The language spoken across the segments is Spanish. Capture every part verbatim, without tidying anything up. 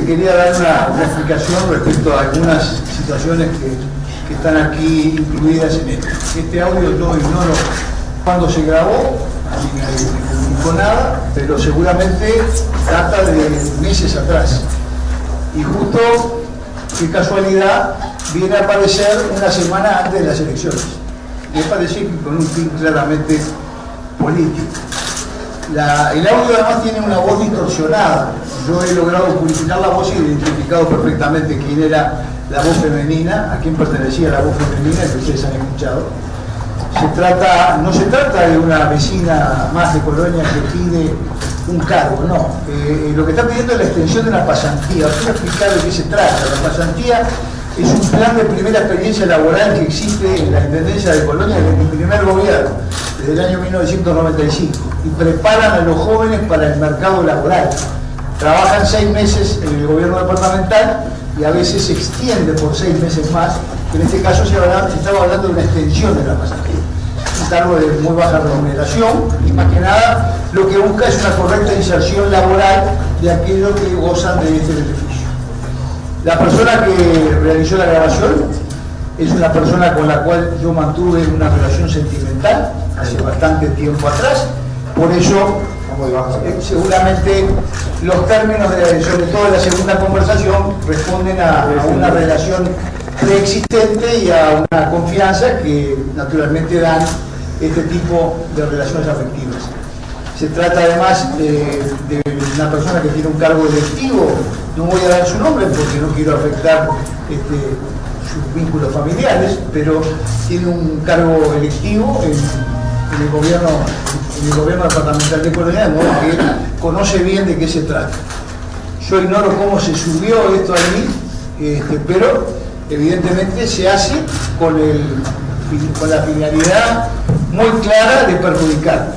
quería dar una, una explicación respecto a algunas situaciones que, que están aquí incluidas en esto. Este audio yo ignoro cuándo se grabó, a mí nadie me comunicó nada, pero seguramente data de meses atrás. Y justo, qué casualidad, viene a aparecer una semana antes de las elecciones. Me parece que con un fin claramente político. La, el audio además tiene una voz distorsionada. Yo he logrado purificar la voz y he identificado perfectamente quién era la voz femenina, a quién pertenecía la voz femenina, que ustedes han escuchado. Se trata, no se trata de una vecina más de Colonia que pide un cargo, no. Eh, lo que está pidiendo es la extensión de una pasantía. Os voy a explicar de qué se trata. La pasantía es un plan de primera experiencia laboral que existe en la Intendencia de Colonia desde mi primer gobierno, desde el año mil novecientos noventa y cinco, y preparan a los jóvenes para el mercado laboral. Trabajan seis meses en el gobierno departamental y a veces se extiende por seis meses más. En este caso se, hablaba, se estaba hablando de una extensión de la pasantía. Un cargo de muy baja remuneración y más que nada lo que busca es una correcta inserción laboral de aquellos que gozan de este beneficio. La persona que realizó la grabación es una persona con la cual yo mantuve una relación sentimental hace bastante tiempo atrás, por eso eh, seguramente los términos, de, sobre todo de la segunda conversación, responden a, a una relación preexistente y a una confianza que naturalmente dan este tipo de relaciones afectivas. Se trata además de, de una persona que tiene un cargo electivo. No voy a dar su nombre porque no quiero afectar este, sus vínculos familiares, pero tiene un cargo electivo en, en, el, gobierno, en el gobierno departamental de Colonia, de modo que conoce bien de qué se trata. Yo ignoro cómo se subió esto allí, este, pero evidentemente se hace con, el, con la finalidad muy clara de perjudicar.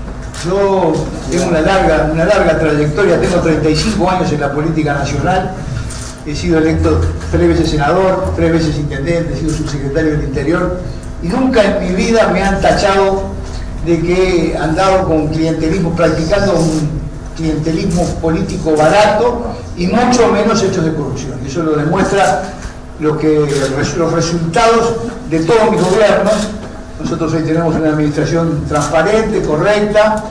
Yo tengo una larga, una larga trayectoria, tengo treinta y cinco años en la política nacional, he sido electo tres veces senador, tres veces intendente, he sido subsecretario del Interior y nunca en mi vida me han tachado de que he andado con clientelismo, practicando un clientelismo político barato y mucho menos hechos de corrupción. Eso lo demuestra lo que, los resultados de todos mis gobiernos. Nosotros hoy tenemos una administración transparente, correcta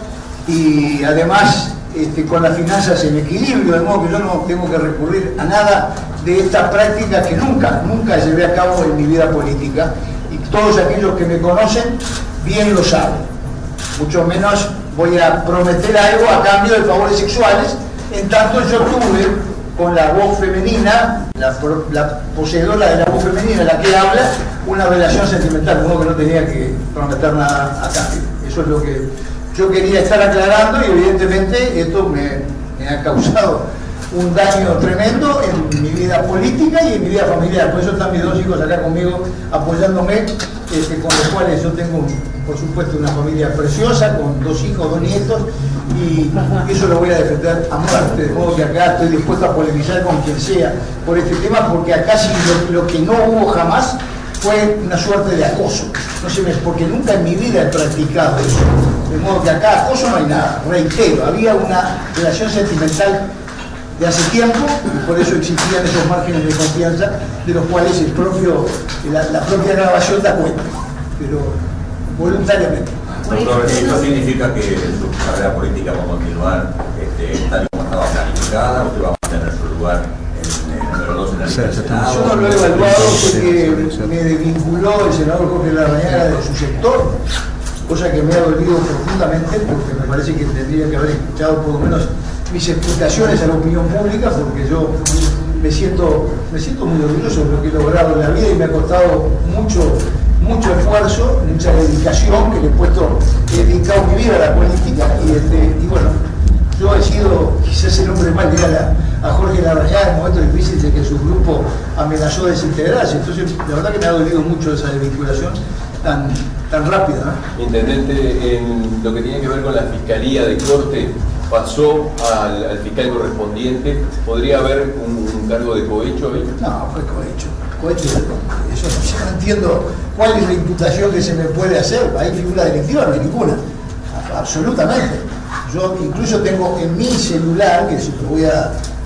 y además este, con las finanzas en equilibrio, de modo que yo no tengo que recurrir a nada de estas prácticas que nunca, nunca llevé a cabo en mi vida política y todos aquellos que me conocen bien lo saben. Mucho menos voy a prometer algo a cambio de favores sexuales, en tanto yo tuve con la voz femenina, la, la poseedora de la voz femenina, la que habla, una relación sentimental, de modo que no tenía que prometer nada a cambio. Eso es lo que yo quería estar aclarando y evidentemente esto me, me ha causado un daño tremendo en mi vida política y en mi vida familiar. Por eso están mis dos hijos acá conmigo apoyándome, este, con los cuales yo tengo, por supuesto, una familia preciosa, con dos hijos, dos nietos, y eso lo voy a defender a muerte, de modo que acá estoy dispuesto a polemizar con quien sea por este tema, porque acá sí lo, lo que no hubo jamás fue una suerte de acoso. No sé, porque nunca en mi vida he practicado eso. De modo que acá acoso no hay nada. Reitero, había una relación sentimental de hace tiempo y por eso existían esos márgenes de confianza de los cuales el propio, la, la propia grabación da cuenta, pero voluntariamente. Doctor, ¿esto significa que su carrera política va a continuar este, tal como estaba planificada? ¿Usted va a mantener su lugar en el número dos en la lista del Senado? Yo no lo he evaluado porque me desvinculó el senador Jorge Larrañaga de su sector, cosa que me ha dolido profundamente porque me parece que tendría que haber escuchado por lo menos mis explicaciones a la opinión pública, porque yo me siento, me siento muy orgulloso de lo que he logrado en la vida y me ha costado mucho, mucho esfuerzo, mucha dedicación que le he puesto, he dedicado mi vida a la política y, este, y bueno, yo he sido quizás el hombre más leal a, a Jorge Larrañaga en momentos difíciles en que su grupo amenazó desintegrarse. Entonces, la verdad que me ha dolido mucho esa desvinculación tan, tan rápida, ¿no? Intendente, en lo que tiene que ver con la Fiscalía de Corte, pasó al, al fiscal correspondiente, ¿podría haber un, un cargo de cohecho ahí? No, fue cohecho. Cohecho eso no, yo no entiendo cuál es la imputación que se me puede hacer. Hay figura delictiva, no hay ninguna. Absolutamente. Yo incluso tengo en mi celular, que se lo voy a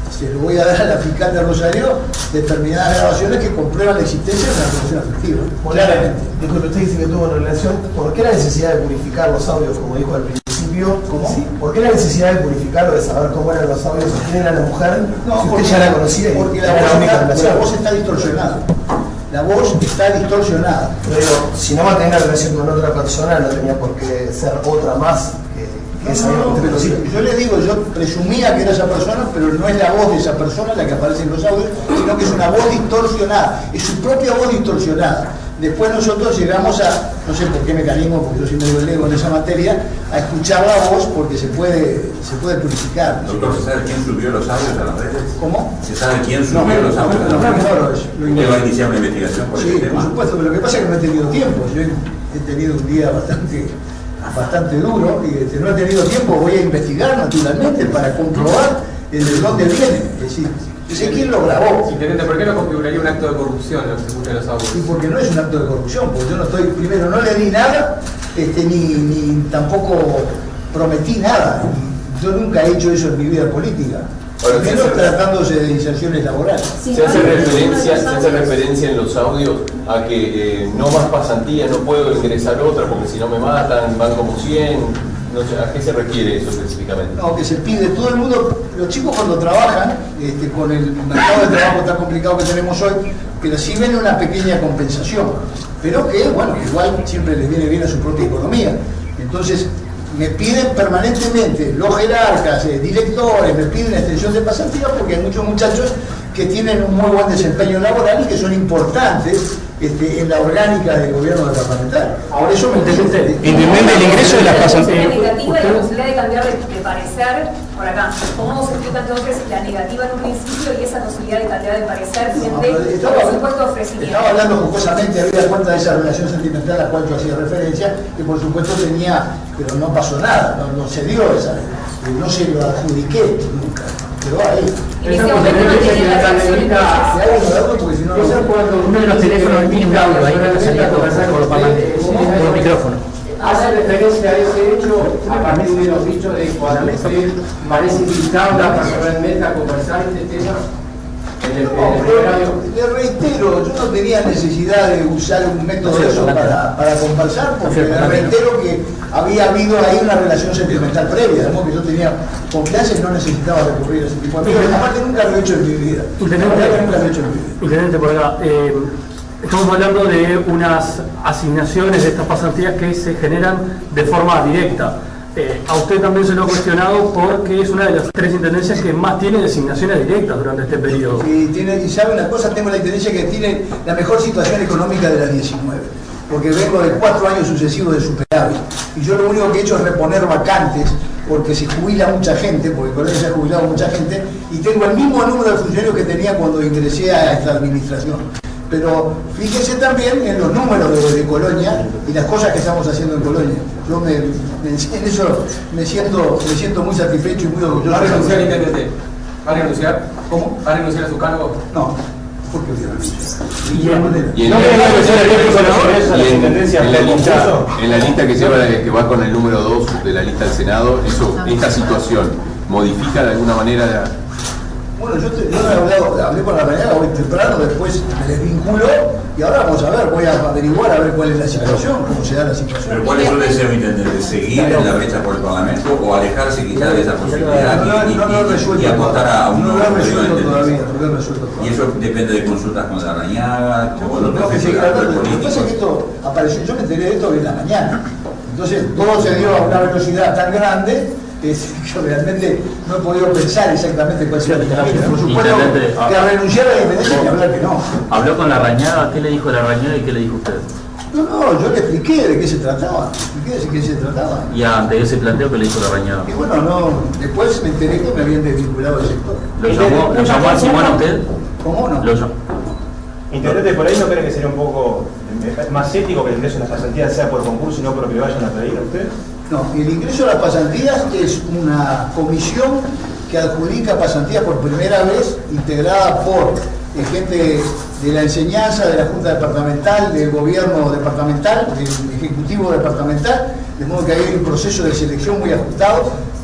se lo voy a dar a la fiscal de Rosario determinadas grabaciones que comprueban la existencia de una relación afectiva. Claramente. Disculpe, usted dice que tuvo una relación. ¿Por qué la necesidad de purificar los audios, como dijo al principio? ¿Cómo? Sí. ¿Por qué la necesidad de purificarlo, de saber cómo eran los audios o quién era la mujer? No, si porque, usted ya la conocía y porque la era voz, la única está, relación. la voz está distorsionada. La voz está distorsionada. Pero si no mantenía una relación con otra persona, no tenía por qué ser otra más que, que esa No, no, misma pero persona. yo le digo, yo presumía que era esa persona, pero no es la voz de esa persona la que aparece en los audios, sino que es una voz distorsionada, es su propia voz distorsionada. Después nosotros llegamos a, no sé por qué mecanismo, porque yo soy medio lego en esa materia, a escuchar la voz porque se puede, se puede purificar. Doctor, ¿se sabe quién subió los audios a las redes? ¿Cómo? ¿Se sabe quién No, subió los audios a no, las no, redes? ignoro eso, lo ignoro. ¿Usted va a iniciar una investigación por Sí, ese por tema? supuesto, pero lo que pasa es que no he tenido tiempo. Yo he, he tenido un día bastante, bastante duro y este, no he tenido tiempo. Voy a investigar naturalmente para comprobar el de dónde viene. Es decir, yo sé quién lo grabó. Intendente, ¿por qué no configuraría un acto de corrupción lo que se escucha en los audios? Y porque no es un acto de corrupción, porque yo no estoy, primero no le di nada, este, ni, ni tampoco prometí nada. Y yo nunca he hecho eso en mi vida política. Ahora, Menos sí, sí. tratándose de inserciones laborales. Se hace referencia, se hace referencia en los audios a que eh, no más pasantía, no puedo ingresar otra porque si no me matan, van como cien. No sé, ¿a qué se refiere eso específicamente? No, que se pide, todo el mundo, los chicos cuando trabajan, este, con el mercado de trabajo tan complicado que tenemos hoy, que reciben una pequeña compensación, pero que, bueno, igual siempre les viene bien a su propia economía. Entonces, me piden permanentemente, los jerarcas, eh, directores, me piden extensión de pasantía porque hay muchos muchachos que tienen un muy buen desempeño laboral y que son importantes este, en la orgánica del gobierno departamental. Por eso me piden... Intendente, el ingreso de las pasantías. La negativa y la posibilidad de cambiar de, de parecer, por acá. ¿Cómo se explica entonces la negativa en un principio y esa posibilidad de cambiar de parecer frente No, estaba, al supuesto ofrecimiento? estaba hablando jocosamente, había cuenta de esa relación sentimental a la cual yo hacía referencia, que por supuesto tenía, pero no pasó nada, no, no se dio esa, no se lo adjudiqué nunca, pero ahí. En ese momento no tiene la relación Si hay un error, porque si no, no sé. Uno de los teléfonos tiene un audio ahí que está saliendo por los parlantes, por los micrófonos. Hace referencia a ese hecho a partir de los dichos de cuando usted parece invitada personalmente a conversar este tema en el, en el horario. Le reitero, yo no tenía necesidad de usar un método de eso para, para conversar, porque le reitero que había habido ahí una relación sentimental previa, digamos que yo tenía confianza y no necesitaba recurrir a ese tipo de cosas. Aparte nunca lo he hecho en mi vida. Intendente, Nunca lo he hecho en mi vida. Intendente, por acá, eh, estamos hablando de unas asignaciones de estas pasantías que se generan de forma directa. Eh, a usted también se lo ha cuestionado porque es una de las tres intendencias que más tiene designaciones directas durante este periodo. Y, tiene, y sabe una cosa, tengo la intendencia que tiene la mejor situación económica de las diecinueve, porque vengo de cuatro años sucesivos de superávit. Y yo lo único que he hecho es reponer vacantes, porque se jubila mucha gente, porque con eso se ha jubilado mucha gente, y tengo el mismo número de funcionarios que tenía cuando ingresé a esta administración. Pero fíjese también en los números de, de Colonia y las cosas que estamos haciendo en Colonia. Yo me, me, en eso me siento, me siento muy satisfecho y muy orgulloso. ¿Va a renunciar, intendente? ¿Va a renunciar? ¿Cómo? ¿Va a renunciar a su cargo? No, ¿por qué voy a renunciar? Y De alguna manera. Y en, ¿No querés renunciar al tiempo con los ingresos a las y en- intendencias en la por lista, concurso? en la lista que, se va, que va con el número dos de la lista del Senado, eso, esta situación modifica de alguna manera la, Bueno, yo, te, yo he hablado, hablé por la mañana, hoy temprano, después me desvinculo y ahora vamos a ver, voy a averiguar a ver cuál es la situación, cómo se da la situación. ¿Pero cuál es su deseo, intendente? ¿Seguir en la brecha por el Parlamento o alejarse quizás de esa posibilidad y, y, No, no, no, y- resuelto y apostar a un no nuevo lo he periodo de resuelto todavía, intendencia? no lo he resuelto Y todavía. eso depende de consultas con la Rañaga, con Bueno, los tengo que seguir actores hablando. Lo que pasa es que políticos. esto apareció, yo me enteré de esto en la mañana. Entonces todo se dio a una velocidad tan grande que yo realmente no he podido pensar exactamente cuál sería el camino. Por supuesto Intendente, que a renunciar a la independencia que hablar que no. Habló con la Rañaga, ¿qué le dijo la Rañaga y qué le dijo usted? No, no, yo le expliqué de qué se trataba, expliqué de qué se trataba. Y ante ese planteo, ¿qué le dijo la Rañaga? Y bueno, no, después me enteré que me habían desvinculado del sector. ¿Lo llamó, ¿lo llamó al Simón a usted? ¿Cómo no? Lo llamó. Intendente, por ahí no cree que sería un poco más ético que el ingreso a las pasantías sea por concurso y no por lo que le vayan a pedir a usted. No, el ingreso a las pasantías es una comisión que adjudica pasantías por primera vez, integrada por eh, gente de la enseñanza, de la Junta Departamental, del gobierno departamental, del Ejecutivo Departamental, de modo que hay un proceso de selección muy ajustado,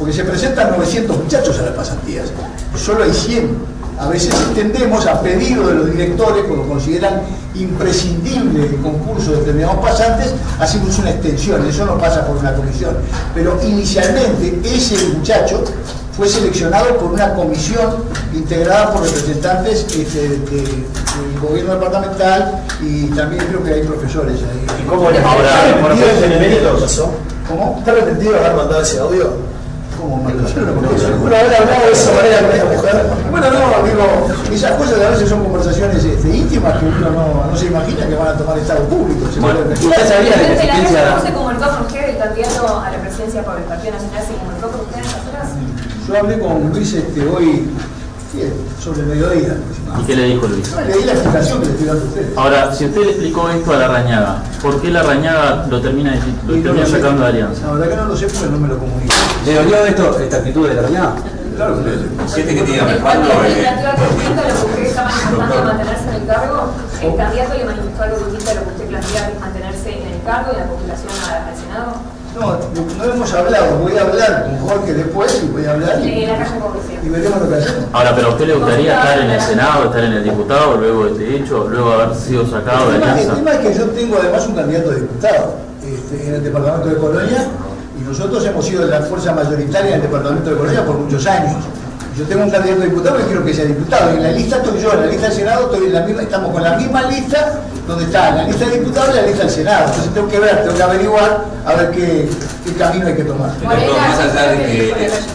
porque se presentan novecientos muchachos a las pasantías, solo hay cien. A veces extendemos a pedido de los directores, cuando consideran imprescindible el concurso de determinados pasantes, hacemos una extensión, eso no pasa por una comisión. Pero inicialmente ese muchacho fue seleccionado por una comisión integrada por representantes este, de, de, del gobierno departamental y también creo que hay profesores ahí. ¿Y cómo le ahora por ejemplo, ¿Cómo? ¿Está arrepentido de haber mandado ese audio? ¿Cómo mandó? Yo no conozco. Bueno, haber hablado de esa manera con esta mujer. Bueno, no, digo, esas cosas a veces son conversaciones este, íntimas que uno no, no se imagina que van a tomar estado público. Bueno, ¿Usted sabía de la experiencia? ¿Cómo se comunicó con usted el candidato a la presidencia por el Partido Nacional? ¿Se comunicó con usted en esas horas? Yo hablé con Luis este, hoy sí, sobre el mediodía. ¿Y qué le dijo Luis? No, le di la explicación que le estoy dando a ustedes. Ahora, si usted le explicó esto a Larrañaga, ¿por qué Larrañaga lo termina, lo Y no termina lo sé. sacando de Alianza? La verdad que no lo sé porque no me lo comunicó. ¿Le dolió esto, esta actitud de Larrañaga? Claro que lo sé. Siente que tiene El respaldo. candidato le eh, planteó algo distinto a lo que usted está manifestando de mantenerse en el cargo. El candidato le manifestó algo distinto a lo que usted plantea, que es mantenerse en el cargo y la postulación a- al Senado. No, no hemos hablado. Voy a hablar con Jorge después y voy a hablar y, En la calle Congresión. y veremos lo que hacemos. Ahora, ¿pero a usted le gustaría estar en el Senado, estar en el diputado, luego de este hecho, luego de haber sido sacado de El tema, el Alianza? tema es que yo tengo además un candidato a diputado este, en el departamento de Colonia y nosotros hemos sido la fuerza mayoritaria en el departamento de Colonia por muchos años. Yo tengo un candidato a diputado y quiero que sea diputado. Y en la lista estoy yo, en la lista del Senado estoy en la misma, estamos con la misma lista donde está la lista de diputados y la lista del Senado. Entonces tengo que ver, tengo que averiguar a ver qué, qué camino hay que tomar. Doctor, más allá de que...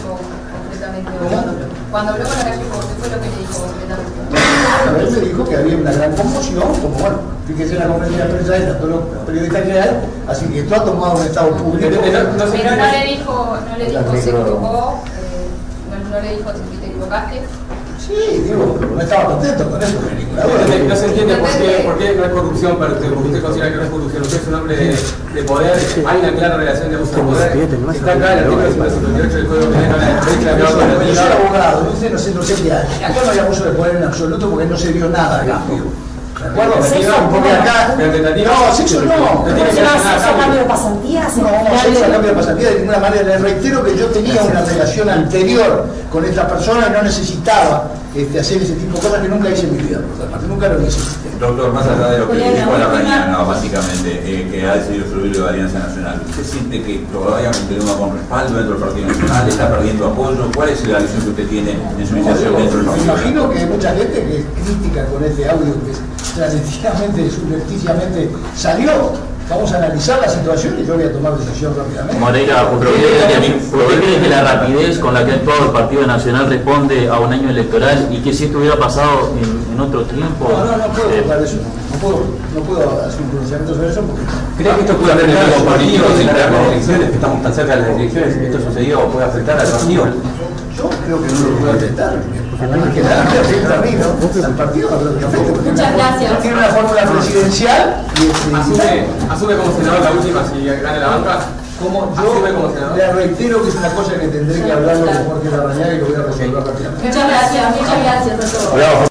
¿Cómo? Cuando habló con la calle Congresión, ¿qué fue lo que le dijo concretamente? A ver, me dijo que había una gran conmoción, como bueno, fíjese en la conferencia de prensa esta, todos los periodistas que hay, así que esto ha tomado un estado público. No, no se Pero no entiende. le dijo, no le dijo, se equivocó, eh, no, no le dijo, te equivocaste. Sí, digo, no estaba contento con eso, de ninguna No se- duda. no se entiende por qué, por qué no es corrupción para usted, porque usted considera que no es corrupción, usted es un hombre de, de poder, hay una clara relación de abuso de poder, está acá en el artículo ciento cincuenta y ocho del Código Penal, habla de derecho a la Yo soy, yo soy privacidad. abogado, yo no sé, no sé qué hay. Acá no hay abuso de poder en absoluto porque no se dio nada acá. ¿De acuerdo? Porque acá. Pero tentativa. No, sexo no. No tiene que ver nada. cambio de pasantías? No, sexo a cambio de pasantía de ninguna manera. Les reitero que yo tenía una relación anterior con esta persona y no necesitaba este, hacer ese tipo de cosas que nunca hice en mi vida, por además, nunca lo hice. Doctor, más allá de lo que le dijo a Larrañaga, básicamente, eh, que ha decidido subirlo de Alianza Nacional, ¿usted siente que todavía continúa con respaldo dentro del Partido Nacional? ¿Está perdiendo apoyo? ¿Cuál es la visión que usted tiene en su iniciación dentro del Me Partido Nacional? imagino que hay mucha gente que es crítica con este audio que transitivamente, subrepticiamente salió. Vamos a analizar la situación y yo voy a tomar decisión rápidamente. Moreira, ¿usted cree que, usted cree que la rapidez con la que ha actuado el Partido Nacional responde a un año electoral y que si esto hubiera pasado en, en otro tiempo? No, no, no puedo eh, hablar de eso. No puedo, no puedo hacer un pronunciamiento sobre eso porque... ¿Cree que esto puede afectar a los partidos en las elecciones, que estamos tan cerca de las elecciones, que esto sucedió puede afectar al partido? Yo creo que no lo puedo afectar. Más que nada me afecta a mí, ¿no? Al partido no creo que afecte. porque Muchas gracias. Tiene una fórmula presidencial y... este, Asume, asume como senador la última si gana la banca. Como Asume como yo senador. le reitero que es una cosa que tendré que hablarlo con Jorge Larrañaga y lo voy a resolver rápidamente. Muchas gracias, muchas gracias a todos. Bravo.